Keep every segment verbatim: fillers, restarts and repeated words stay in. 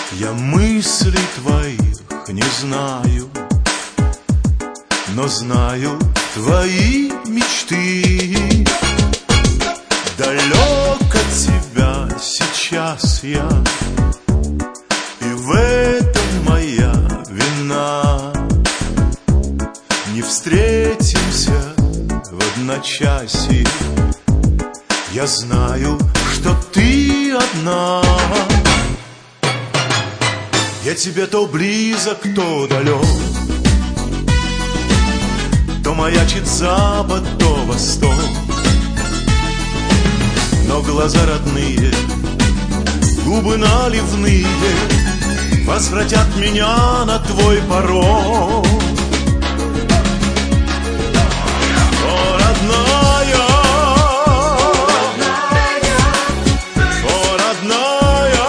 Я мыслей твоих не знаю, но знаю твои мечты. Далек от тебя сейчас я, и в этом моя вина. Не встретимся в одночасье, я знаю, что ты одна. Я тебе то близок, то далек, то маячит запад, то восток. Но глаза родные, губы наливные возвратят меня на твой порог. О, родная, о, родная,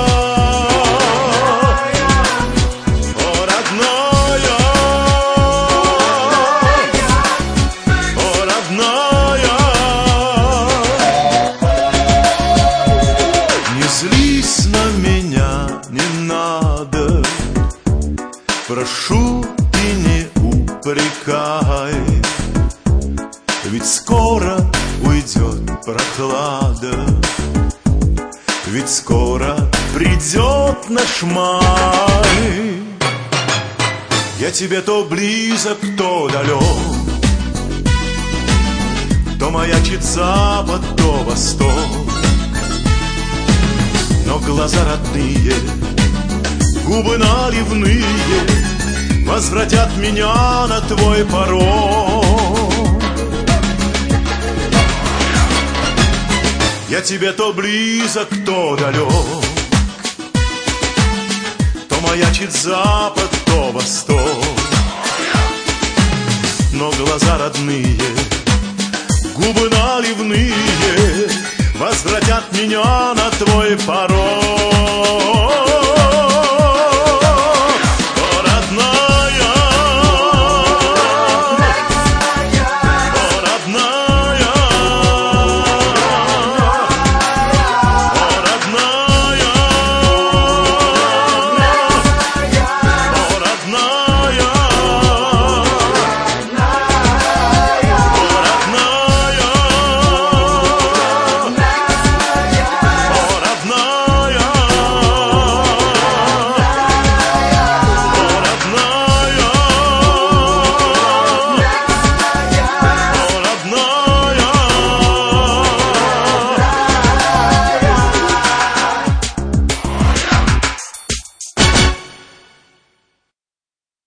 о, родная, о, родная. Не злись на меня, не надо, прошу и не упрекай. Ведь скоро уйдет прохлада, ведь скоро придет наш май. Я тебе то близок, то далек, то маячит запад, то восток. Но глаза родные, губы наливные возвратят меня на твой порог. Я тебе то близок, то далек, то маячит запад, то восток. Но глаза родные, губы наливные возвратят меня на твой порог.